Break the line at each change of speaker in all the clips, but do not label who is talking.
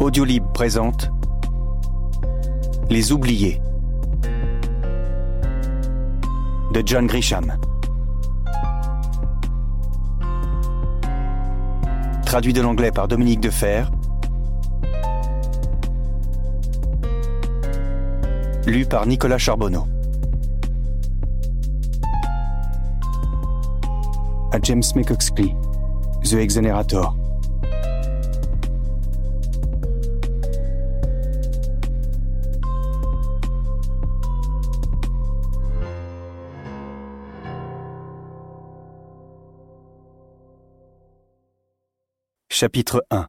Audiolib présente Les Oubliés de John Grisham. Traduit de l'anglais par Dominique Defer. Lu par Nicolas Charbonneau. À James McCoskey, The Exonerator. Chapitre 1.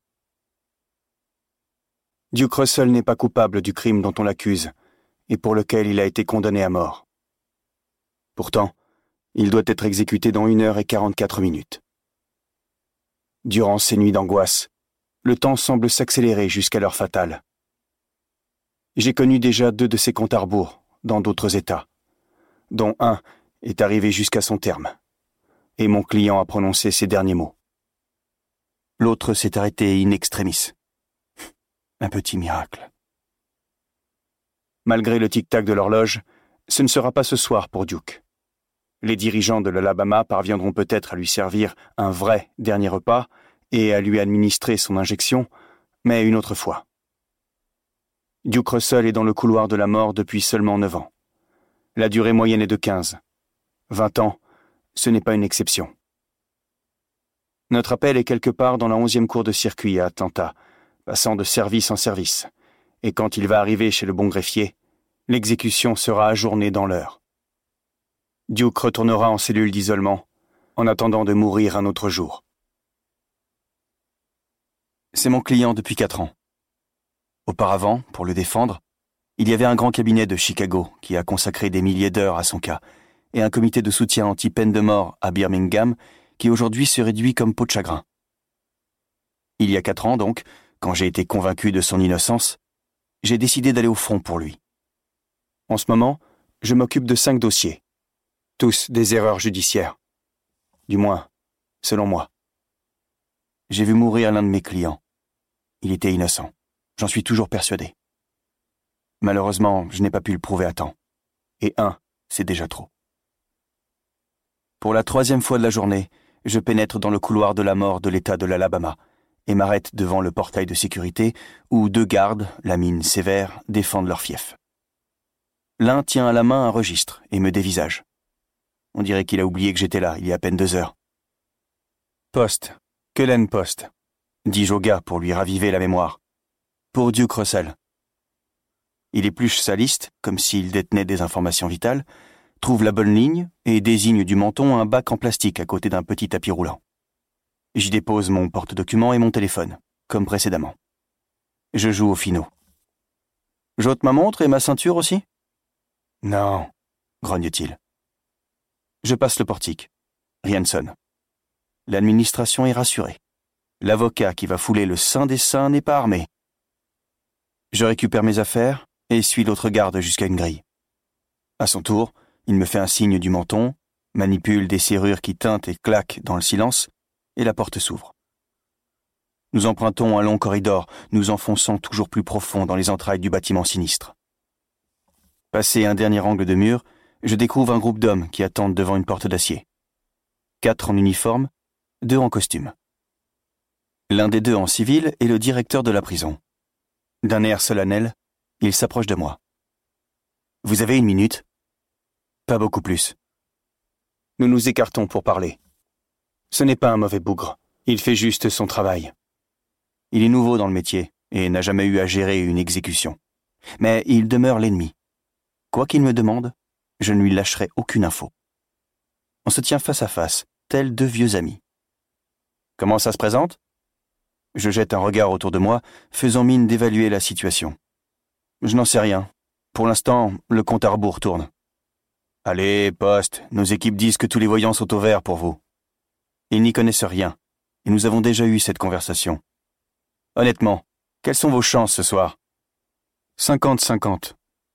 Duke Russell n'est pas coupable du crime dont on l'accuse et pour lequel il a été condamné à mort. Pourtant, il doit être exécuté dans 1h44. Durant ces nuits d'angoisse, le temps semble s'accélérer jusqu'à l'heure fatale. J'ai connu déjà 2 de ces comptes à rebours dans d'autres États, dont un est arrivé jusqu'à son terme, et mon client a prononcé ces derniers mots. L'autre s'est arrêté in extremis. Un petit miracle. Malgré le tic-tac de l'horloge, ce ne sera pas ce soir pour Duke. Les dirigeants de l'Alabama parviendront peut-être à lui servir un vrai dernier repas et à lui administrer son injection, mais une autre fois. Duke Russell est dans le couloir de la mort depuis seulement 9 ans. La durée moyenne est de 15. 20 ans, ce n'est pas une exception. Notre appel est quelque part dans la 11e cour de circuit à Atlanta, passant de service en service, et quand il va arriver chez le bon greffier, l'exécution sera ajournée dans l'heure. Duke retournera en cellule d'isolement, en attendant de mourir un autre jour. C'est mon client depuis 4 ans. Auparavant, pour le défendre, il y avait un grand cabinet de Chicago qui a consacré des milliers d'heures à son cas, et un comité de soutien anti-peine de mort à Birmingham qui aujourd'hui se réduit comme peau de chagrin. Il y a 4 ans donc, quand j'ai été convaincu de son innocence, j'ai décidé d'aller au front pour lui. En ce moment, je m'occupe de 5 dossiers, tous des erreurs judiciaires. Du moins, selon moi. J'ai vu mourir l'un de mes clients. Il était innocent. J'en suis toujours persuadé. Malheureusement, je n'ai pas pu le prouver à temps. Et c'est déjà trop. Pour la 3e fois de la journée, je pénètre dans le couloir de la mort de l'État de l'Alabama et m'arrête devant le portail de sécurité où 2 gardes, la mine sévère, défendent leur fief. L'un tient à la main un registre et me dévisage. On dirait qu'il a oublié que j'étais là, il y a à peine 2 heures. « Poste, Cullen Poste », dis-je au gars pour lui raviver la mémoire. « Pour Duke Russell. » Il épluche sa liste, comme s'il détenait des informations vitales, trouve la bonne ligne et désigne du menton un bac en plastique à côté d'un petit tapis roulant. J'y dépose mon porte-documents et mon téléphone, comme précédemment. Je joue au finot. J'ôte ma montre et ma ceinture aussi ? Non, grogne-t-il. Je passe le portique. Rien ne sonne. L'administration est rassurée. L'avocat qui va fouler le saint des saints n'est pas armé. Je récupère mes affaires et suis l'autre garde jusqu'à une grille. À son tour, il me fait un signe du menton, manipule des serrures qui tintent et claquent dans le silence, et la porte s'ouvre. Nous empruntons un long corridor, nous enfonçant toujours plus profond dans les entrailles du bâtiment sinistre. Passé un dernier angle de mur, je découvre un groupe d'hommes qui attendent devant une porte d'acier. 4 en uniforme, 2 en costume. L'un des 2 en civil est le directeur de la prison. D'un air solennel, il s'approche de moi. « Vous avez 1 minute ?» Pas beaucoup plus. Nous nous écartons pour parler. Ce n'est pas un mauvais bougre, il fait juste son travail. Il est nouveau dans le métier et n'a jamais eu à gérer une exécution. Mais il demeure l'ennemi. Quoi qu'il me demande, je ne lui lâcherai aucune info. On se tient face à face, tels 2 vieux amis. Comment ça se présente ? Je jette un regard autour de moi, faisant mine d'évaluer la situation. Je n'en sais rien. Pour l'instant, le compte à rebours tourne. Allez, Poste, nos équipes disent que tous les voyants sont au vert pour vous. Ils n'y connaissent rien, et nous avons déjà eu cette conversation. Honnêtement, quelles sont vos chances ce soir ? 50-50.